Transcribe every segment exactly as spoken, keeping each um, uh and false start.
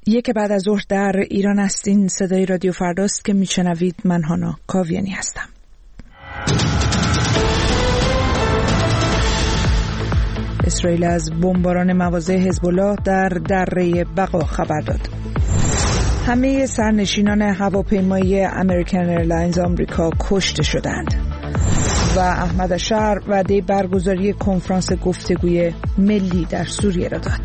یک بعد از ظهر در ایران هستین. صدای رادیو فرداست که میشنوید. من هانا کاویانی هستم. اسرائیل از بمباران مواضع حزب الله در دره بقا خبر داد. همه سرنشینان هواپیمای امریکن ایرلاینز آمریکا کشته شدند و احمد شهر وعده برگزاری کنفرانس گفتگوی ملی در سوریه را داد.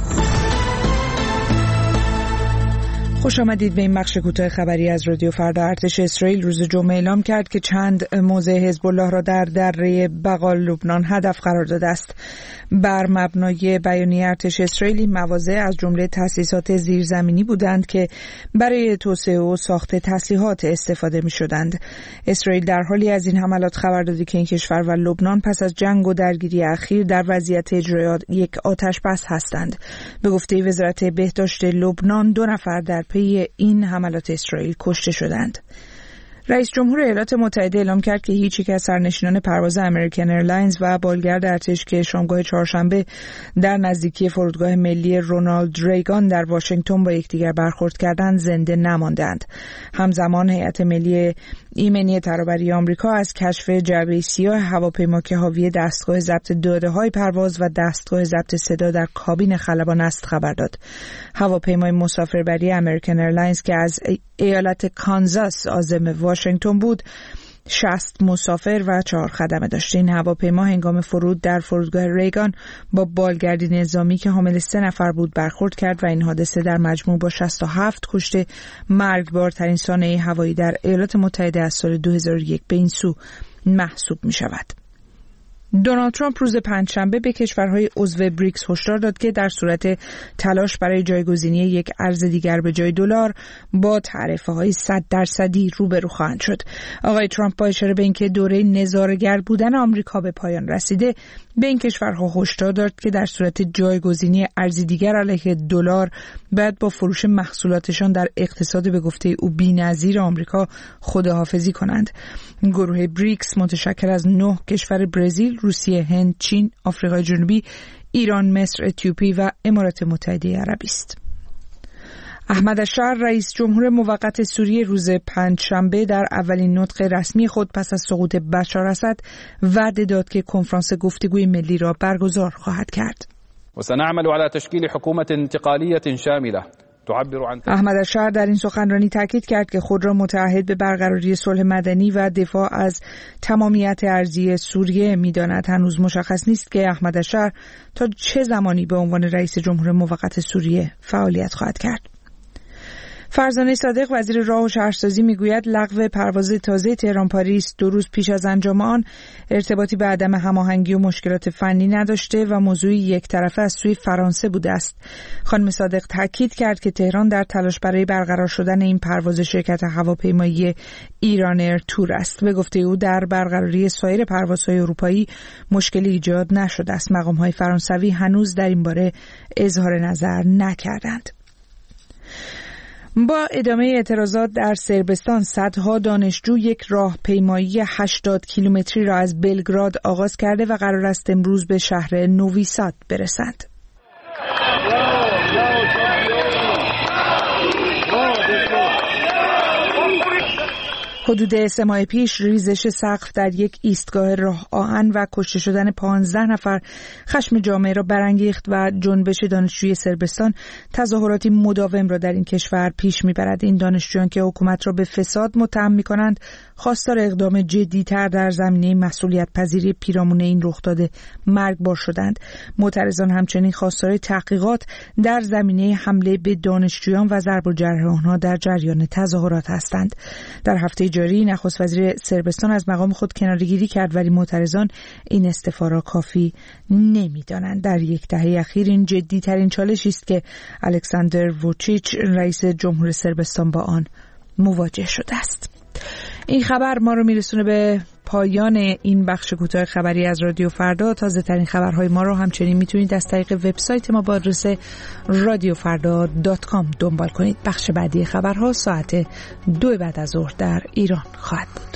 خوش آمدید به این بخش کوتاه خبری از رادیو فردا. ارتش اسرائیل روز جمعه اعلام کرد که چند موضع حزب الله را در دره بقا لبنان هدف قرار داده است. بر مبنای بیانیه ارتش اسرائیلی مواضع از جمله تأسیسات زیرزمینی بودند که برای توسعه و ساخت تسلیحات استفاده می‌شدند. اسرائیل در حالی از این حملات خبر داده که این کشور و لبنان پس از جنگ و درگیری اخیر در وضعیت اجرای یک آتش بس هستند. به گفته وزارت بهداشت لبنان دو نفر در پی این حملات اسرائیل کشته شدند. رئیس جمهور ایالات متحده اعلام کرد که هیچ یک از سرنشینان پرواز امریکن ایرلاینز و بالگرد ارتش که شامگاه چهارشنبه در نزدیکی فرودگاه ملی رونالد ریگان در واشنگتن با یکدیگر برخورد کردند زنده نماندند. همزمان هیئت ملی ایمنی ترابری آمریکا از کشف جعبه سیاه هواپیما که حاوی دستگاه ضبط داده‌های پرواز و دستگاه ضبط صدا در کابین خلبان است خبر داد. هواپیمای مسافربری امریکن ایرلاینز که از ایالت کانزاس عازم واشنگتن بود شصت مسافر و چهار خدمه داشت. این هواپیما هنگام فرود در فرودگاه ریگان با بالگردی نظامی که حامل سه نفر بود برخورد کرد و این حادثه در مجموع با شصت و هفت کشته مرگبارترین سانحه هوایی در ایالات متحده از سال دو هزار و یک به این سو محسوب می شود. دونالد ترامپ روز پنجشنبه به کشورهای عضو بریکس هشدار داد که در صورت تلاش برای جایگزینی یک ارز دیگر به جای دلار با تعرفه‌های صد درصدی روبرو خواهند شد. آقای ترامپ با اشاره به اینکه دوره نظاره‌گر بودن آمریکا به پایان رسیده به این کشورها هشدار داد که در صورت جایگزینی ارزی دیگر علیه دلار باید با فروش محصولاتشان در اقتصاد به گفته او بی‌نظیر آمریکا خداحافظی کنند. گروه بریکس متشکل از نه کشور برزیل، روسیه، هند، چین، آفریقای جنوبی، ایران، مصر، اتیوپی و امارات متحده عربی است. احمد شهر رئیس جمهور موقت سوریه روز پنجشنبه در اولین نطق رسمی خود پس از سقوط بشار اسد وعده داد که کنفرانس گفتگوی ملی را برگزار خواهد کرد. وسنعمل على تشکیل حکومت انتقالیه شامله. احمد شهر در این سخنرانی تاکید کرد که خود را متعهد به برقراری صلح مدنی و دفاع از تمامیت ارضی سوریه می‌داند. هنوز مشخص نیست که احمد شهر تا چه زمانی به عنوان رئیس جمهور موقت سوریه فعالیت خواهد کرد. فرزانه صادق وزیر راه و شهرسازی میگوید لغو پرواز تازه تهران پاریس دو روز پیش از انجام آن ارتباطی به عدم هماهنگی و مشکلات فنی نداشته و موضوعی یک طرفه از سوی فرانسه بوده است. خانم صادق تاکید کرد که تهران در تلاش برای برقرار شدن این پرواز شرکت هواپیمایی ایران ایر تور است. به گفته او در برقراری سایر پروازهای اروپایی مشکلی ایجاد نشده است. مقام‌های فرانسوی هنوز در این باره اظهار نظر نکردند. با ادامه اعتراضات در صربستان صدها دانشجو یک راهپیمایی هشتاد کیلومتری را از بلگراد آغاز کرده و قرار است امروز به شهر نووی ساد برسند. حدود سه ماه پیش ریزش سقف در یک ایستگاه راه آهن و کشته شدن پانزده نفر خشم جامعه را برانگیخت و جنبش دانشجوی صربستان تظاهراتی مداوم را در این کشور پیش میبرد. این دانشجویان که حکومت را به فساد متهم میکنند خواستار اقدام جدی‌تر در زمینه مسئولیت پذیری پیرامون این رخداد مرگبار شدند. معترضان همچنین خواستار تحقیقات در زمینه حمله به دانشجویان و ضرب و جرح آنها در جریان تظاهرات هستند. در هفته جاری نخست وزیر صربستان از مقام خود کناره‌گیری کرد ولی معترضان این استعفا را کافی نمی‌دانند. در یک دهه اخیر این جدی‌ترین چالشی است که الکساندر ووچیچ رئیس جمهور صربستان با آن مواجه شده است. این خبر ما رو میرسونه به پایان این بخش کوتاه خبری از رادیو فردا. تازه ترین خبرهای ما رو همچنین میتونید از طریق وبسایت ما با آدرس رادیو فردا دات کام دنبال کنید. بخش بعدی خبرها ساعت دو بعد از ظهر در ایران خواهد بود.